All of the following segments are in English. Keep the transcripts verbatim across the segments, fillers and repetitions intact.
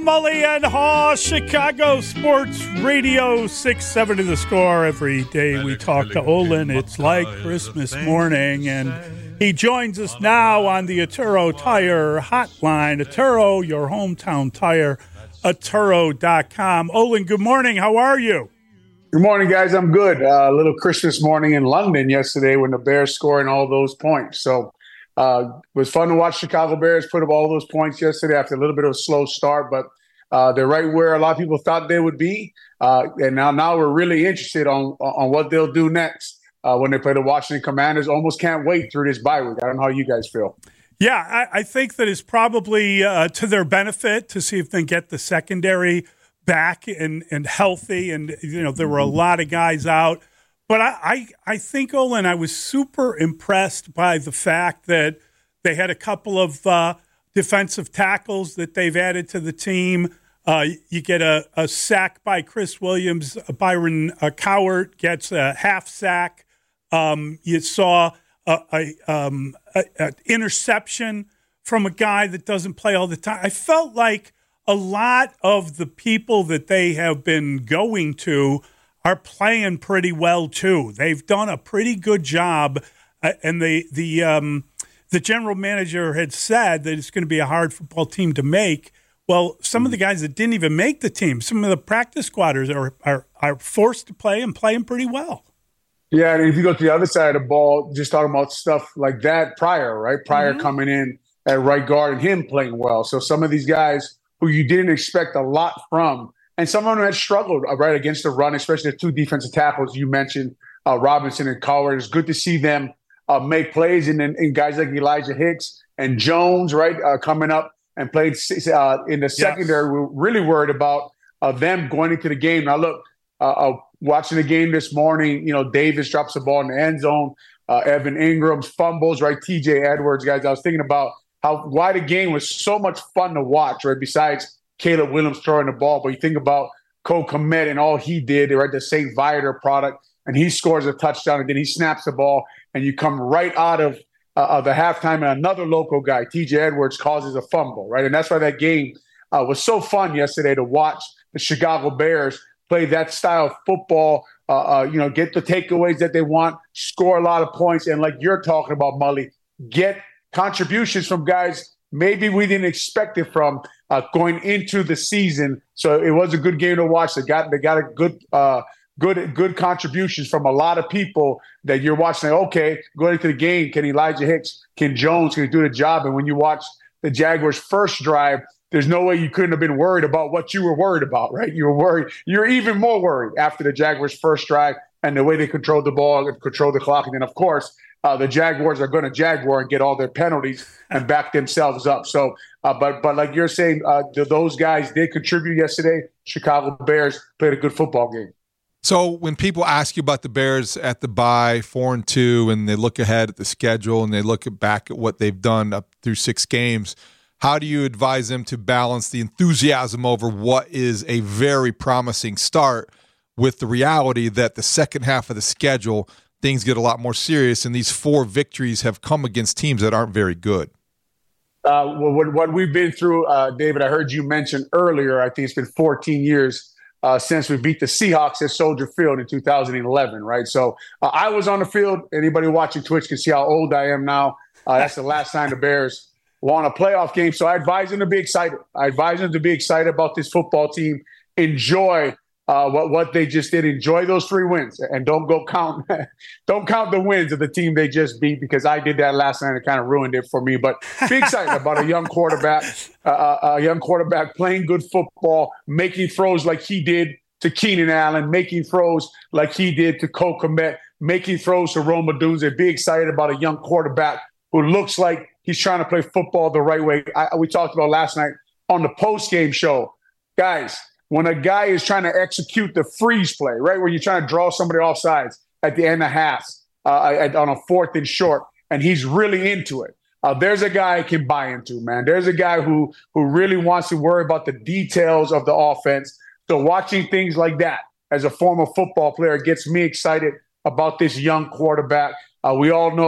Mully and Haw, Chicago Sports Radio, six seventy The Score. Every day we talk to Olin. It's like Christmas morning, and he joins us now on the Atturo Tire Hotline. Atturo, your hometown tire, Atturo dot com. Olin, good morning. How are you? Good morning, guys. I'm good. Uh, a little Christmas morning in London yesterday when the Bears scoring all those points. So uh, it was fun to watch Chicago Bears put up all those points yesterday after a little bit of a slow start, but uh, they're right where a lot of people thought they would be. Uh, and now, now we're really interested on on what they'll do next uh, when they play the Washington Commanders. Almost can't wait through this bye week. I don't know how you guys feel. Yeah, I, I think that it's probably uh, to their benefit to see if they can get the secondary back and, and healthy. And, you know, there were a lot of guys out. But I, I, I think, Olin, I was super impressed by the fact that they had a couple of uh, defensive tackles that they've added to the team. Uh, you get a, a sack by Chris Williams. Byron uh, Cowart gets a half sack. Um, you saw a, a, um, a, a interception from a guy that doesn't play all the time. I felt like a lot of the people that they have been going to are playing pretty well too. They've done a pretty good job, uh, and the the um, the general manager had said that it's going to be a hard football team to make. Well, some of the guys that didn't even make the team, some of the practice squatters are are, are forced to play and playing pretty well. Yeah, and if you go to the other side of the ball, just talking about stuff like that prior, right? Prior mm-hmm. coming in at right guard and him playing well. So some of these guys who you didn't expect a lot from. And some of them had struggled uh, right against the run, especially the two defensive tackles you mentioned, uh, Robinson and Cowart. It's good to see them uh, make plays. And then and guys like Elijah Hicks and Jones, right, uh, coming up and played uh, in the secondary. Yes. We're really worried about uh, them going into the game. Now, look, uh, uh, watching the game this morning, you know, Davis drops the ball in the end zone. Uh, Evan Ingram's fumbles, right, T J Edwards, guys. I was thinking about how why the game was so much fun to watch, right? Besides Caleb Williams throwing the ball, but you think about Cole Kmet and all he did, right? The Saint Viator product, and he scores a touchdown, and then he snaps the ball, and you come right out of uh, of the halftime, and another local guy, T J Edwards, causes a fumble, right? And that's why that game uh, was so fun yesterday to watch the Chicago Bears play that style of football. Uh, uh, you know, get the takeaways that they want, score a lot of points, and like you're talking about, Mully, get contributions from guys maybe we didn't expect it from uh, going into the season. So it was a good game to watch. They got they got a good uh, good good contributions from a lot of people that you're watching. Like, okay, going into the game, can Elijah Hicks, can Jones, can he do the job? And when you watch the Jaguars' first drive, there's no way you couldn't have been worried about what you were worried about, right? You were worried. You're even more worried after the Jaguars' first drive and the way they controlled the ball and controlled the clock. And then, of course, Uh, the Jaguars are going to Jaguar and get all their penalties and back themselves up. So, uh, but but like you're saying, uh, those guys did contribute yesterday. Chicago Bears played a good football game. So when people ask you about the Bears at the bye, four and two, and they look ahead at the schedule and they look at back at what they've done up through six games, how do you advise them to balance the enthusiasm over what is a very promising start with the reality that the second half of the schedule – things get a lot more serious, and these four victories have come against teams that aren't very good? Uh, well, what, what we've been through, uh, David, I heard you mention earlier, I think it's been fourteen years uh, since we beat the Seahawks at Soldier Field in two thousand eleven, right? So uh, I was on the field. Anybody watching Twitch can see how old I am now. Uh, that's the last time the Bears won a playoff game. So I advise them to be excited. I advise them to be excited about this football team. Enjoy Uh, what what they just did. Enjoy those three wins, and don't go count don't count the wins of the team they just beat, because I did that last night and it kind of ruined it for me. But be excited about a young quarterback, uh, a young quarterback playing good football, making throws like he did to Keenan Allen, making throws like he did to Cole Kmet, making throws to Rome Odunze. Be excited about a young quarterback who looks like he's trying to play football the right way. I, we talked about last night on the post-game show, guys. When a guy is trying to execute the freeze play, right, where you're trying to draw somebody off sides at the end of half uh, on a fourth and short, and he's really into it, uh, there's a guy I can buy into, man. There's a guy who who really wants to worry about the details of the offense. So watching things like that as a former football player gets me excited about this young quarterback. Uh, we all know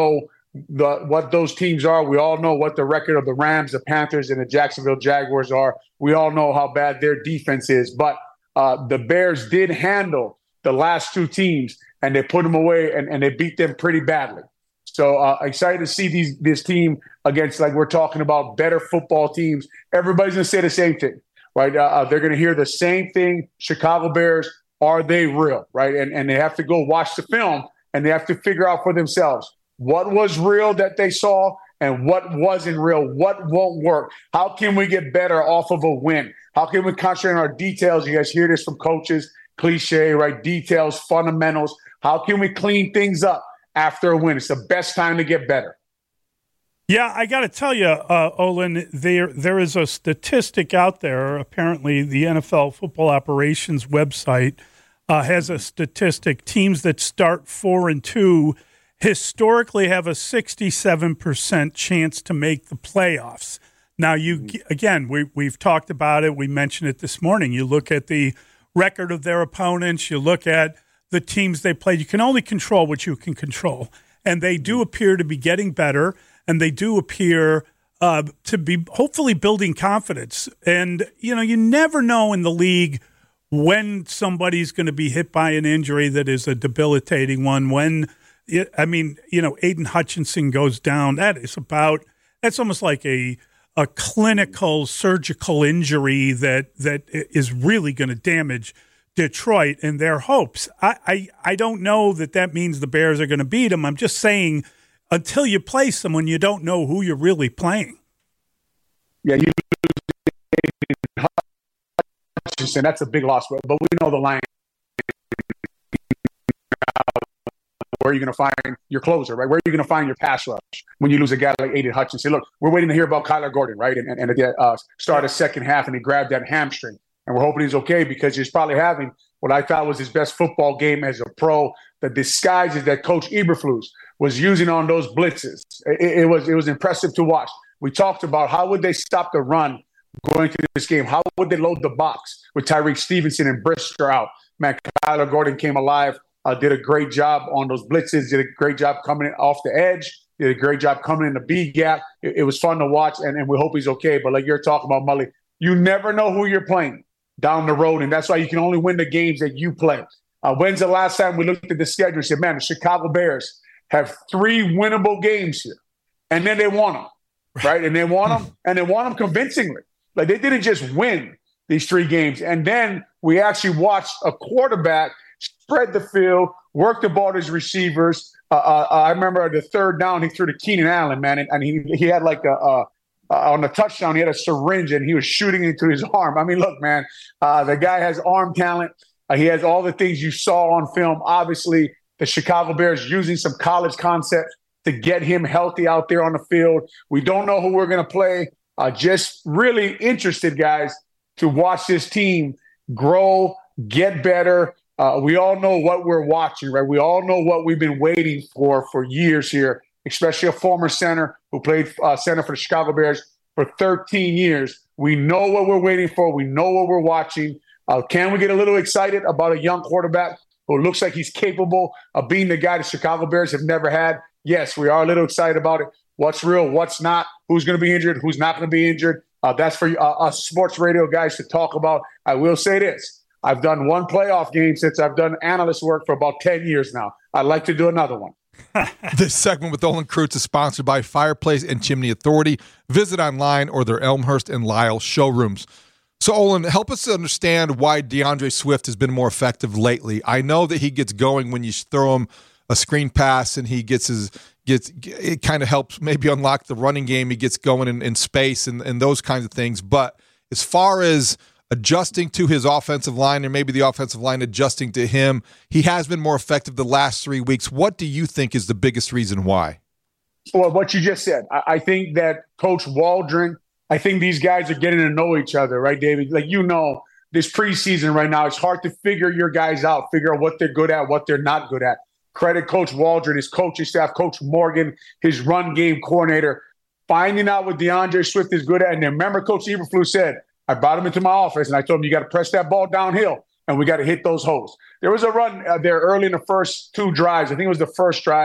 the, what those teams are. We all know what the record of the Rams, the Panthers, and the Jacksonville Jaguars are. We all know how bad their defense is. But uh, the Bears did handle the last two teams, and they put them away, and, and they beat them pretty badly. So uh, excited to see these this team against, like we're talking about, better football teams. Everybody's going to say the same thing, right? Uh, they're going to hear the same thing. Chicago Bears, are they real, right? And, and they have to go watch the film, and they have to figure out for themselves what was real that they saw and what wasn't real, what won't work. How can we get better off of a win? How can we concentrate on our details? You guys hear this from coaches, cliche, right? Details, fundamentals. How can we clean things up after a win? It's the best time to get better. Yeah, I got to tell you, uh, Olin, there there is a statistic out there. Apparently, the N F L Football Operations website uh, has a statistic. Teams that start four and two historically have a sixty-seven percent chance to make the playoffs. Now, you again, we we've talked about it. We mentioned it this morning. You look at the record of their opponents. You look at the teams they played. You can only control what you can control, and they do appear to be getting better. And they do appear uh, to be hopefully building confidence. And, you know, you never know in the league when somebody's going to be hit by an injury that is a debilitating one. When, it, I mean, you know, Aiden Hutchinson goes down. That is about, that's almost like a a clinical surgical injury that that is really going to damage Detroit and their hopes. I, I, I don't know that that means the Bears are going to beat them. I'm just saying, until you play someone, you don't know who you're really playing. Yeah, you lose Hutchinson. That's a big loss, but we know the line. Where are you going to find your closer, right? Where are you going to find your pass rush when you lose a guy like Aiden Hutchinson? Look, we're waiting to hear about Kyler Gordon, right? And, and, and uh, start a second half, and he grabbed that hamstring. And we're hoping he's okay because he's probably having what I thought was his best football game as a pro. The disguises that Coach Eberflus was using on those blitzes. It, it was it was impressive to watch. We talked about how would they stop the run going through this game? How would they load the box with Tyreek Stevenson and Brisker out? Man, Kyler Gordon came alive, uh, did a great job on those blitzes, did a great job coming in off the edge, did a great job coming in the B gap. It, it was fun to watch, and, and we hope he's okay. But like you're talking about, Mully, you never know who you're playing down the road, and that's why you can only win the games that you play. Uh, when's the last time we looked at the schedule and said, man, the Chicago Bears have three winnable games here, and then they won them, right? And they won them, and they won them convincingly. Like, they didn't just win these three games. And then we actually watched a quarterback spread the field, work the ball to his receivers. Uh, uh, I remember the third down, he threw to Keenan Allen, man, and, and he he had like a, a uh, on the touchdown, he had a syringe, and he was shooting into his arm. I mean, look, man, uh, the guy has arm talent. Uh, he has all the things you saw on film. Obviously, the Chicago Bears using some college concepts to get him healthy out there on the field. We don't know who we're going to play. Uh, just really interested, guys, to watch this team grow, get better. Uh, we all know what we're watching, right? We all know what we've been waiting for for years here, especially a former center who played uh, center for the Chicago Bears for thirteen years. We know what we're waiting for. We know what we're watching. Uh, can we get a little excited about a young quarterback who looks like he's capable of being the guy the Chicago Bears have never had? Yes, we are a little excited about it. What's real, what's not, who's going to be injured, who's not going to be injured. Uh, that's for uh, us sports radio guys to talk about. I will say this. I've done one playoff game since I've done analyst work for about ten years now. I'd like to do another one. This segment with Olin Kreutz is sponsored by Fireplace and Chimney Authority. Visit online or their Elmhurst and Lisle showrooms. So, Olin, help us understand why DeAndre Swift has been more effective lately. I know that he gets going when you throw him a screen pass and he gets his gets it kind of helps maybe unlock the running game. He gets going in, in space and, and those kinds of things. But as far as adjusting to his offensive line, or maybe the offensive line adjusting to him, he has been more effective the last three weeks. What do you think is the biggest reason why? Well, what you just said. I, I think that Coach Waldron, I think these guys are getting to know each other, right, David? Like, you know, this preseason right now, it's hard to figure your guys out, figure out what they're good at, what they're not good at. Credit Coach Waldron, his coaching staff, Coach Morgan, his run game coordinator, finding out what DeAndre Swift is good at. And then remember, Coach Eberflus said, I brought him into my office, and I told him, you got to press that ball downhill, and we got to hit those holes. There was a run uh, there early in the first two drives. I think it was the first drive.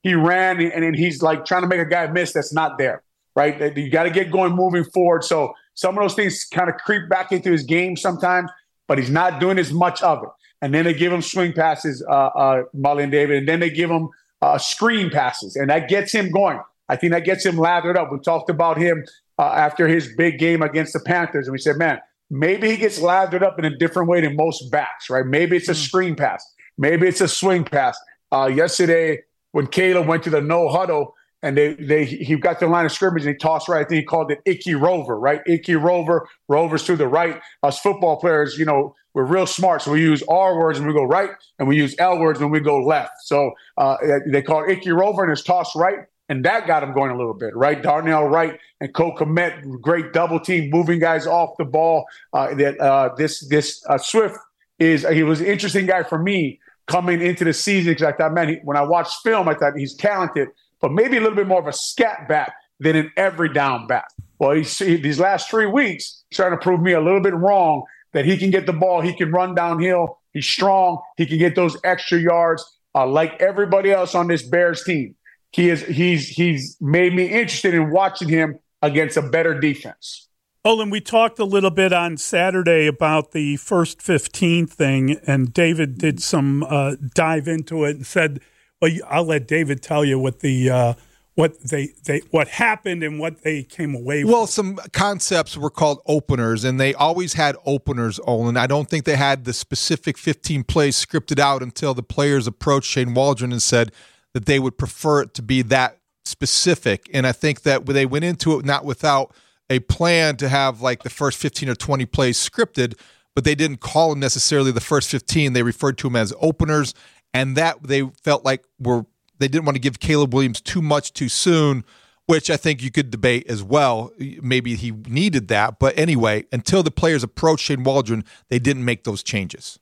he ran, and then he's like trying to make a guy miss that's not there, right? You got to get going moving forward. So some of those things kind of creep back into his game sometimes, but he's not doing as much of it. And then they give him swing passes, uh, uh, Marlon David, and then they give him uh, screen passes, and that gets him going. I think that gets him lathered up. We talked about him uh, after his big game against the Panthers, and we said, man, maybe he gets lathered up in a different way than most backs, right? Maybe it's a screen pass. Maybe it's a swing pass. Uh, yesterday, when Caleb went to the no huddle and they they he got to the line of scrimmage and he tossed right, I think he called it Icky Rover, right? Icky Rover, Rover's to the right. Us football players, you know, we're real smart. So we use R words when we go right and we use L words when we go left. So uh, they call it Icky Rover and it's tossed right. And that got him going a little bit, right? Darnell Wright and Cole Kmet, great double team, moving guys off the ball. Uh, that uh, this this uh, Swift is he was an interesting guy for me coming into the season because I thought, man, he, when I watched film, I thought he's talented, but maybe a little bit more of a scat back than an every down back. Well, he's, he, these last three weeks, he's trying to prove me a little bit wrong that he can get the ball, he can run downhill, he's strong, he can get those extra yards uh, like everybody else on this Bears team. He is he's he's made me interested in watching him against a better defense. Olin, we talked a little bit on Saturday about the first fifteen thing, and David did some uh, dive into it and said, "Well, I'll let David tell you what the uh, what they, they what happened and what they came away with." Well, some concepts were called openers, and they always had openers, Olin. I don't think they had the specific fifteen plays scripted out until the players approached Shane Waldron and said that they would prefer it to be that specific. And I think that they went into it not without a plan to have like the first fifteen or twenty plays scripted, but they didn't call them necessarily the first fifteen. They referred to them as openers, and that they felt like were they didn't want to give Caleb Williams too much too soon, which I think you could debate as well. Maybe he needed that. But anyway, until the players approached Shane Waldron, they didn't make those changes.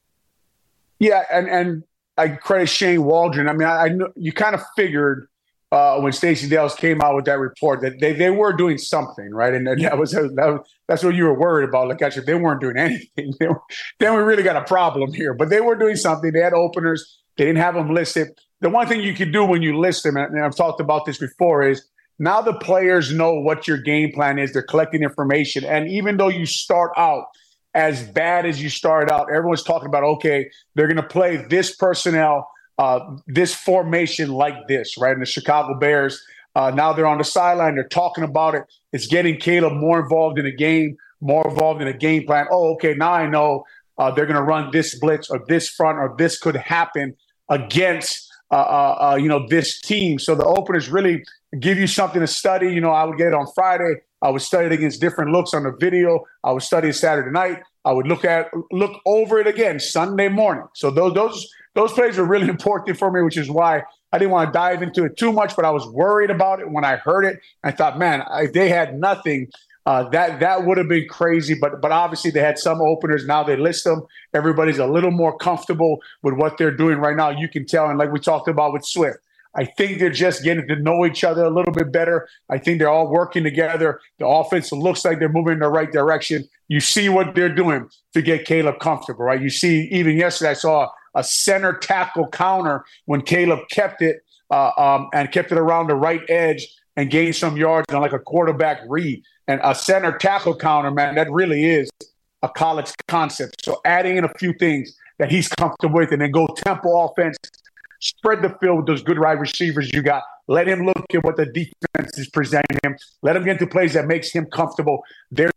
Yeah, and, and I credit Shane Waldron. I mean, I, I know you kind of figured Uh, when Stacey Dales came out with that report that they, they were doing something, right? And, and that was, that was that's what you were worried about. Like, actually, if they weren't doing anything, they were, then we really got a problem here. But they were doing something. They had openers. They didn't have them listed. The one thing you could do when you list them, and I've talked about this before, is now the players know what your game plan is. They're collecting information. And even though you start out as bad as you started out, everyone's talking about, okay, they're going to play this personnel, Uh, this formation like this, right? And the Chicago Bears, uh, now they're on the sideline. They're talking about it. It's getting Caleb more involved in the game, more involved in a game plan. Oh, okay, now I know uh, they're going to run this blitz or this front or this could happen against, uh, uh, uh, you know, this team. So the openers really give you something to study. You know, I would get it on Friday. I would study it against different looks on the video. I would study it Saturday night. I would look at look over it again Sunday morning. So those those those plays are really important for me, which is why I didn't want to dive into it too much. But I was worried about it when I heard it. I thought, man, if they had nothing, uh, that that would have been crazy. But but obviously they had some openers. Now they list them. Everybody's a little more comfortable with what they're doing right now. You can tell, and like we talked about with Swift, I think they're just getting to know each other a little bit better. I think they're all working together. The offense looks like they're moving in the right direction. You see what they're doing to get Caleb comfortable, right? You see, even yesterday, I saw a center tackle counter when Caleb kept it uh, um, and kept it around the right edge and gained some yards on like a quarterback read. And a center tackle counter, man, that really is a college concept. So adding in a few things that he's comfortable with and then go tempo offense, spread the field with those good wide receivers you got. Let him look at what the defense is presenting him. Let him get into plays that makes him comfortable. There's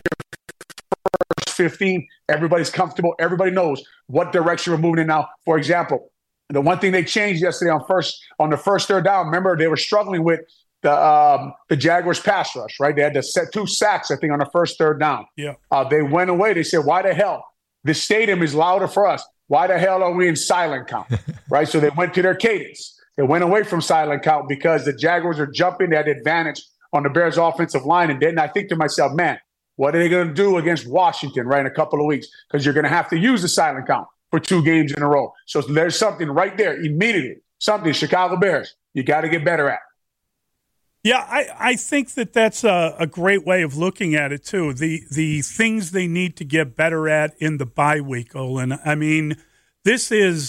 your first fifteen. Everybody's comfortable. Everybody knows what direction we're moving in now. For example, the one thing they changed yesterday on first on the first third down, remember they were struggling with the um, the Jaguars pass rush, right? They had to set two sacks, I think, on the first third down. Yeah. Uh, they went away. They said, why the hell? This stadium is louder for us. Why the hell are we in silent count, right? So they went to their cadence. They went away from silent count because the Jaguars are jumping. They had advantage on the Bears' offensive line. And then I think to myself, man, what are they going to do against Washington, right, in a couple of weeks? Because you're going to have to use the silent count for two games in a row. So there's something right there immediately, something Chicago Bears you got to get better at. Yeah, I, I think that that's a, a great way of looking at it, too. The the things they need to get better at in the bye week, Olin. I mean, this is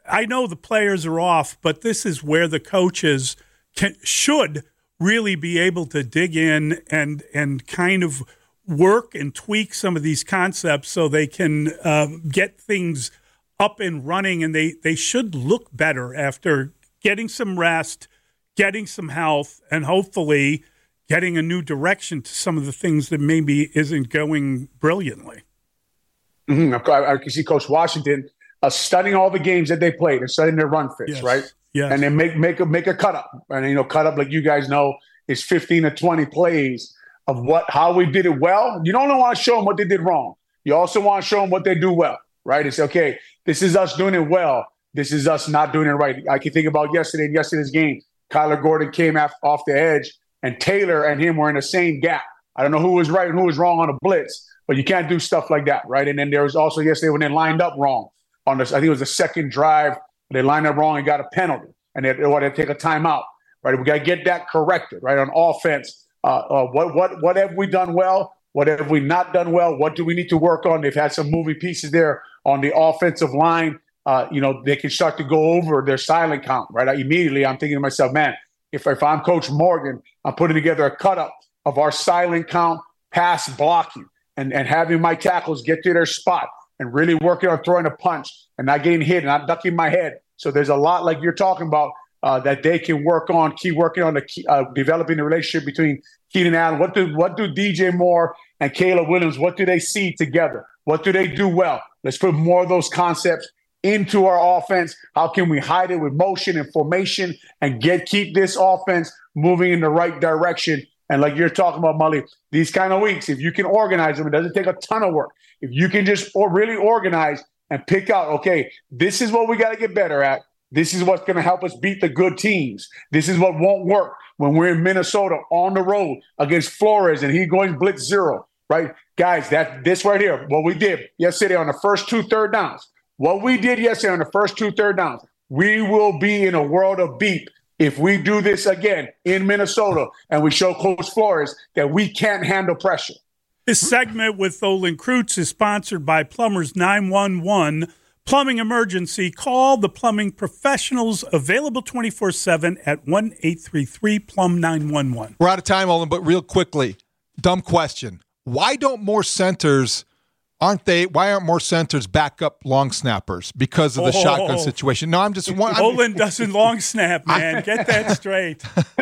I know the players are off, but this is where the coaches can, should really be able to dig in and and kind of work and tweak some of these concepts so they can uh, get things up and running, and they, they should look better after getting some rest, getting some health, and hopefully getting a new direction to some of the things that maybe isn't going brilliantly. Mm-hmm. I, I can see Coach Washington uh, studying all the games that they played and studying their run fits, yes. right? Yes. And then make make a make a cut up. And you know, cut up, like you guys know, is fifteen to twenty plays of what how we did it well. You don't want to show them what they did wrong. You also want to show them what they do well, right? It's okay, this is us doing it well. This is us not doing it right. I can think about yesterday, yesterday's game. Kyler Gordon came off, off the edge, and Taylor and him were in the same gap. I don't know who was right and who was wrong on a blitz, but you can't do stuff like that, right? And then there was also yesterday when they lined up wrong on this. I think it was the second drive. They lined up wrong and got a penalty, and they, they wanted to take a timeout, right? We got to get that corrected, right? On offense, uh, uh, what what what have we done well? What have we not done well? What do we need to work on? They've had some moving pieces there on the offensive line. Uh, you know, they can start to go over their silent count, right? I, immediately, I'm thinking to myself, man, if if I'm Coach Morgan, I'm putting together a cut up of our silent count, pass blocking, and, and having my tackles get to their spot and really working on throwing a punch and not getting hit and not ducking my head. So there's a lot, like you're talking about, uh, that they can work on, keep working on the key, uh, developing the relationship between Keenan Allen. What do what do D J Moore and Caleb Williams, what do they see together? What do they do well? Let's put more of those concepts into our offense. How can we hide it with motion and formation and get keep this offense moving in the right direction? And like you're talking about, Mully, these kind of weeks, if you can organize them, it doesn't take a ton of work. If you can just or really organize and pick out, okay, this is what we got to get better at. This is what's going to help us beat the good teams. This is what won't work when we're in Minnesota on the road against Flores and he going blitz zero, right? Guys, that this right here, what we did yesterday on the first two third downs, what we did yesterday on the first two third downs, we will be in a world of beep if we do this again in Minnesota and we show Coach Flores that we can't handle pressure. This segment with Olin Kreutz is sponsored by Plumbers nine one one. Plumbing emergency, call the plumbing professionals, available twenty-four seven at one eight three three plumb nine one one. We're out of time, Olin, but real quickly, dumb question. Why don't more centers, aren't they, why aren't more centers back up long snappers because of the oh. shotgun situation? No, I'm just one. Olin doesn't long snap, man. Get that straight.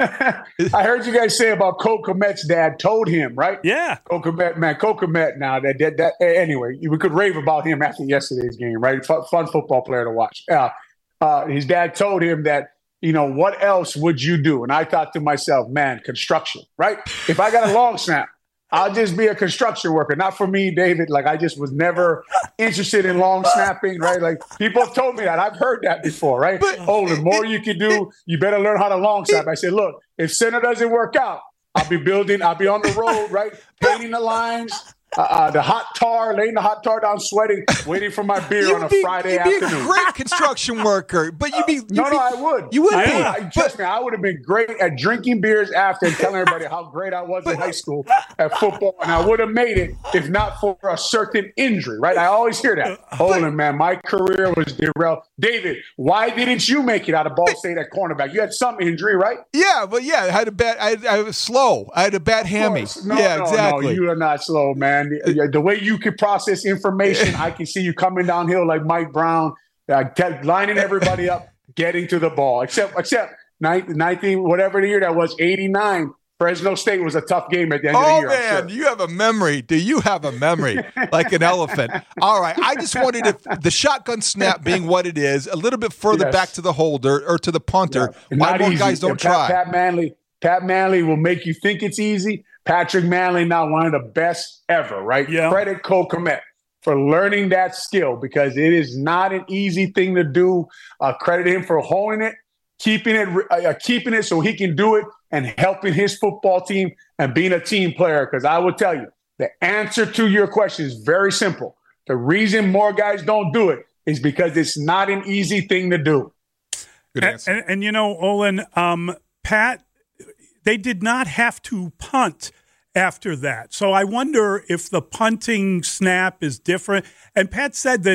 I heard you guys say about Cole Kmet's dad told him, right? Yeah. Cole Kmet, man, Cole Kmet now, that, that, that, anyway, we could rave about him after yesterday's game, right? Fun, fun football player to watch. Uh, uh, his dad told him that, you know, what else would you do? And I thought to myself, man, construction, right? If I got a long snap, I'll just be a construction worker. Not for me, David. Like, I just was never interested in long snapping, right? Like, people have told me that. I've heard that before, right? But, oh, the more you can do, you better learn how to long snap. I said, look, if center doesn't work out, I'll be building, I'll be on the road, right? Painting the lines, uh, uh, the hot tar, laying the hot tar down, sweating, waiting for my beer you'd on a be, Friday you'd afternoon. Be a great construction worker, but you'd be you'd no, be, no, I would. You would I, be. I, trust me, I would have been great at drinking beers after and telling everybody how great I was in high school at football, and I would have made it if not for a certain injury, right? I always hear that. Olin, man, my career was derailed. David, why didn't you make it out of Ball State at cornerback? You had some injury, right? Yeah, but yeah, I had a bad. I, I was slow. I had a bad hammy. No, yeah, no, exactly. No, you are not slow, man. The, the way you can process information, I can see you coming downhill like Mike Brown, uh, t- lining everybody up, getting to the ball. Except, except nineteen, whatever the year that was, eighty-nine. Fresno State was a tough game at the end oh, of the year. Oh, man, sure. You have a memory. Do you have a memory like an elephant? All right. I just wanted to, the shotgun snap being what it is, a little bit further yes. back to the holder or to the punter. Yeah. Why Not more easy. guys don't Pat, try? Pat Manley, Pat Manley will make you think it's easy. Patrick Manley, now one of the best ever, right? Yeah. Credit Cole Kmet for learning that skill because it is not an easy thing to do. Uh, credit him for holding it, keeping it, uh, keeping it so he can do it, and helping his football team and being a team player. Because I will tell you, the answer to your question is very simple. The reason more guys don't do it is because it's not an easy thing to do. Good answer. And, and, and you know, Olin, um, Pat, they did not have to punt after that. So I wonder if the punting snap is different. And Pat said that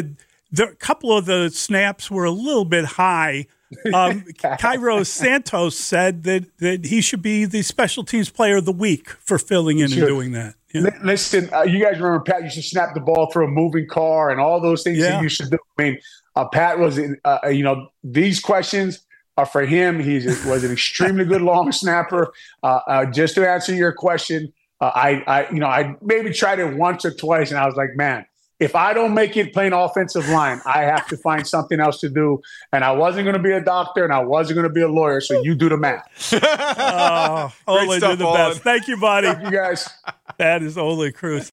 the, a couple of the snaps were a little bit high. Um, Cairo Santos said that, that he should be the special teams player of the week for filling in Sure. and doing that. Yeah. L- Listen, uh, you guys remember Pat used to snap the ball through a moving car and all those things Yeah. he used to do. I mean, uh, Pat was, in, uh, you know, these questions are for him. He was an extremely good long snapper. Uh, uh, just to answer your question, uh, I, I, you know, I maybe tried it once or twice, and I was like, man, if I don't make it playing offensive line, I have to find something else to do. And I wasn't going to be a doctor, and I wasn't going to be a lawyer. So you do the math. Oh, Ole did the stuff, best. Olin. Thank you, buddy. You guys. That is Ole Cruz.